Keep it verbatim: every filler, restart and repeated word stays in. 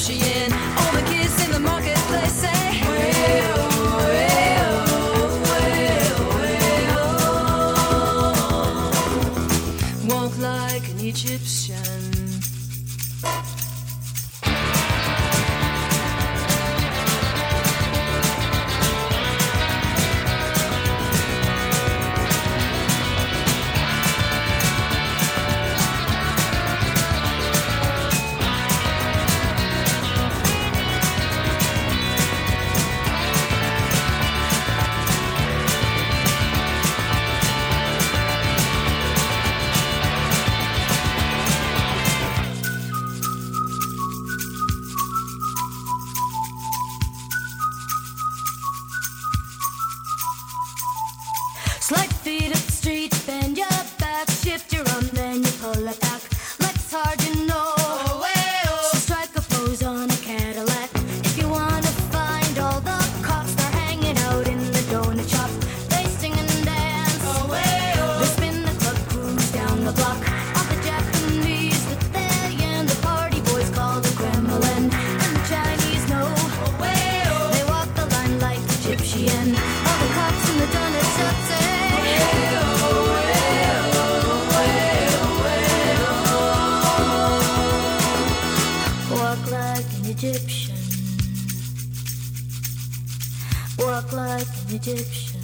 Egyptian. All the kids in the marketplace say, way-oh, way-oh, way-oh, way-oh. Walk like an Egyptian. Slight feet up the street, bend your back, shift your arm, then you pull it back. Like it's hard to know. Oh, way, oh. So strike a pose on a Cadillac. If you wanna find all the cops, they're hanging out in the donut shop. They sing and dance. Oh, way, oh. They spin the club, cruise down the block. All the Japanese with they and the party boys call the Kremlin. And the Chinese know. Oh, way, oh. They walk the line like Egyptian. All the cops in the donut shop say, Egyptian. Walk like an Egyptian.